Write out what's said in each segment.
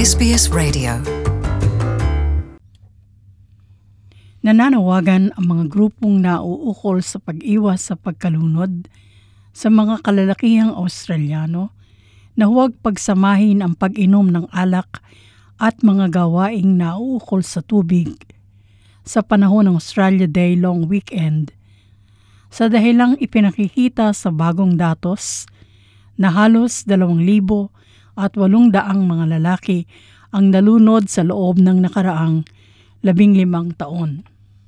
SBS Radio. Nananawagan ang mga grupong nauukol sa pag-iwas sa pagkalunod sa mga kalalakihang Australiano na huwag pagsamahin ang pag-inom ng alak at mga gawaing nauukol sa tubig sa panahon ng Australia Day Long Weekend sa dahilang ipinakikita sa bagong datos na halos 2,800 mga lalaki ang nalunod sa loob ng nakaraang 15 taon.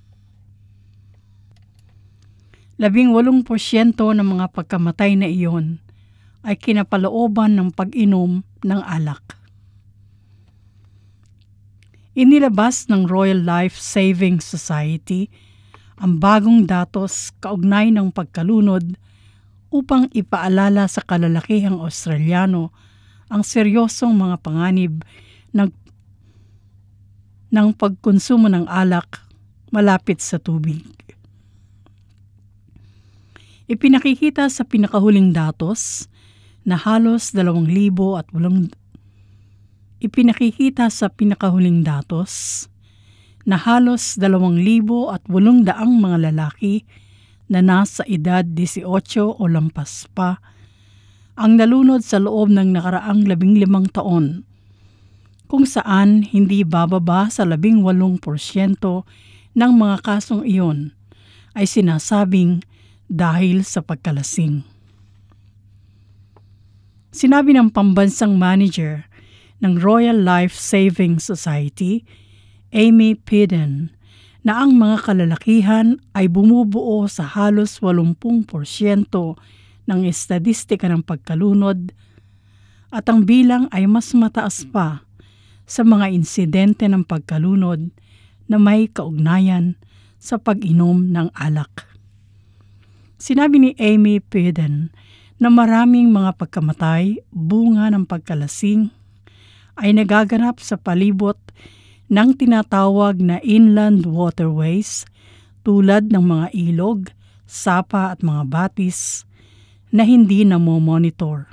18% ng mga pagkamatay na iyon ay kinapalooban ng pag-inom ng alak. Inilabas ng Royal Life Saving Society ang bagong datos kaugnay ng pagkalunod upang ipaalala sa kalalakihang Australiano ang seryosong mga panganib ng pagkonsumo ng alak malapit sa tubig. Ipinakikita sa pinakahuling datos na halos 2,800 mga lalaki na nasa edad 18 o lampas pa ang nalunod sa loob ng nakaraang 15 taon, kung saan hindi bababa sa 18% ng mga kasong iyon ay sinasabing dahil sa pagkalasing. Sinabi ng pambansang manager ng Royal Life Saving Society, Amy Peden, na ang mga kalalakihan ay bumubuo sa halos 80% ng estadistika ng pagkalunod at ang bilang ay mas mataas pa sa mga insidente ng pagkalunod na may kaugnayan sa pag-inom ng alak. Sinabi ni Amy Peden na maraming mga pagkamatay bunga ng pagkalasing ay nagaganap sa palibot ng tinatawag na inland waterways tulad ng mga ilog, sapa at mga batis na hindi namomonitor.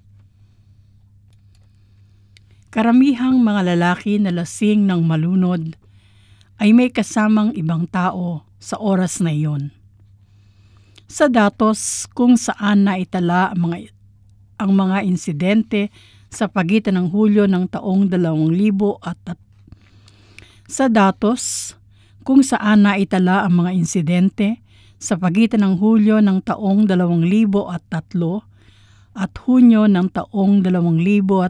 Karamihang mga lalaki na lasing ng malunod ay may kasamang ibang tao sa oras na iyon. Sa datos kung saan naitala ang mga insidente sa pagitan ng Hulyo ng taong 2000 at sa datos kung saan naitala ang mga insidente sa pagitan ng Hulyo ng taong 2003 at Hunyo ng taong 2018,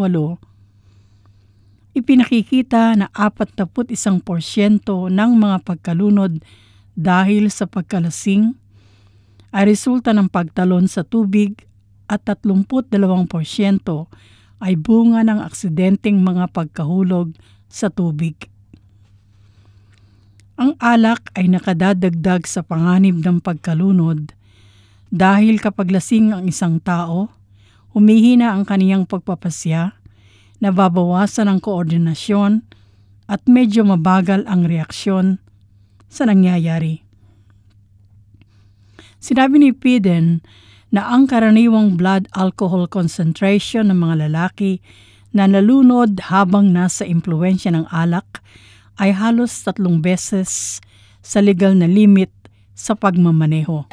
ipinakikita na 41% ng mga pagkalunod dahil sa pagkalasing ay resulta ng pagtalon sa tubig at 32% ay bunga ng aksidenteng mga pagkahulog sa tubig. Ang alak ay nakadadagdag sa panganib ng pagkalunod dahil kapag lasing ang isang tao, humihina ang kaniyang pagpapasya, nababawasan ang koordinasyon at medyo mabagal ang reaksyon sa nangyayari. Sinabi ni Peden na ang karaniwang blood alcohol concentration ng mga lalaki na nalunod habang nasa impluwensya ng alak ay halos 3 beses sa legal na limit sa pagmamaneho.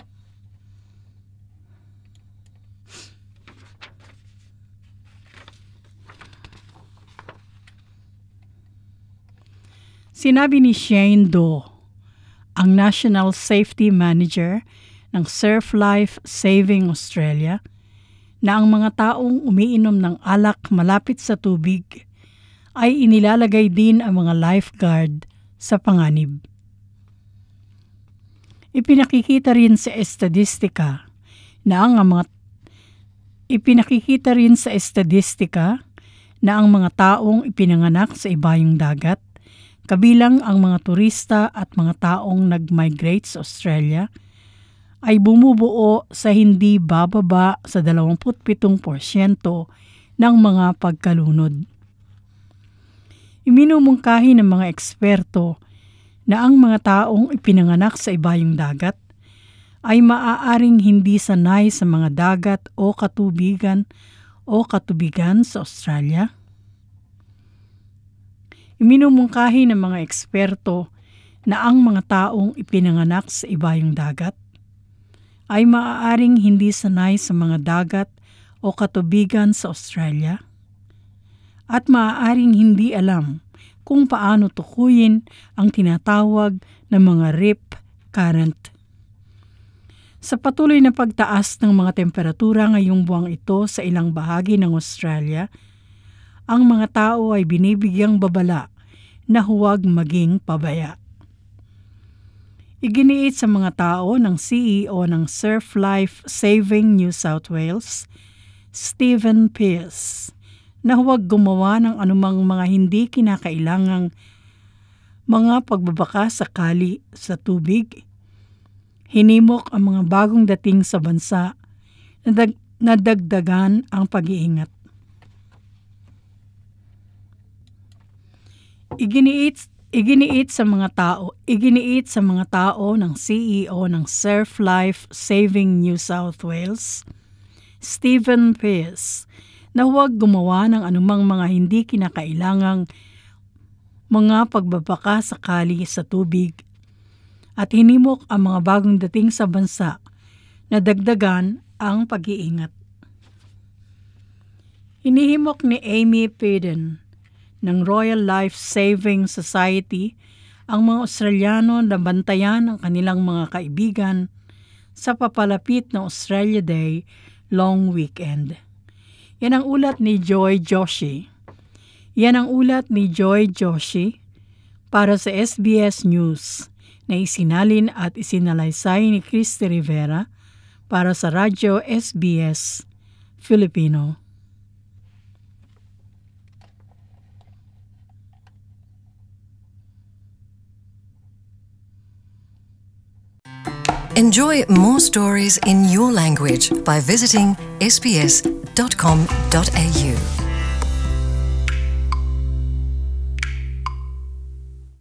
Sinabi ni Shane Doe, ang National Safety Manager ng Surf Life Saving Australia, na ang mga taong umiinom ng alak malapit sa tubig ay inilalagay din ang mga lifeguard sa panganib. Ipinakikita rin sa estadistika na ang mga taong ipinanganak sa ibayong dagat, kabilang ang mga turista at mga taong nag-migrate sa Australia, ay bumubuo sa hindi bababa sa 27% ng mga pagkalunod. Iminumungkahi ng mga eksperto na ang mga taong ipinanganak sa ibayong dagat ay maaaring hindi sanay sa mga dagat o katubigan sa Australia. Iminumungkahi ng mga eksperto na ang mga taong ipinanganak sa ibayong dagat ay maaaring hindi sanay sa mga dagat o katubigan sa Australia at maaaring hindi alam kung paano tukuyin ang tinatawag na mga reef current. Sa patuloy na pagtaas ng mga temperatura ngayong buwang ito sa ilang bahagi ng Australia, ang mga tao ay binibigyang babala na huwag maging pabaya. Iginiit sa mga tao ng CEO ng Surf Life Saving New South Wales, Stephen Pearce, na huwag gumawa ng anumang mga hindi kinakailangang mga pagbabaka sakali sa tubig. Hinimok ang mga bagong dating sa bansa na dagdagan ang pag-iingat. Iginiit sa mga tao ng CEO ng Surf Life Saving New South Wales, Stephen Pearce, na huwag gumawa ng anumang mga hindi kinakailangang mga pagbabaka sakali sa tubig at hinimok ang mga bagong dating sa bansa na dagdagan ang pag-iingat. Hinihimok ni Amy Peden ng Royal Life Saving Society ang mga Australiano na bantayan ang kanilang mga kaibigan sa papalapit na Australia Day long weekend. Yan ang ulat ni Joy Joshi. Para sa SBS News na isinalin at isinalaysay ni Christy Rivera para sa Radyo SBS Filipino. Enjoy more stories in your language by visiting sbs.com.au.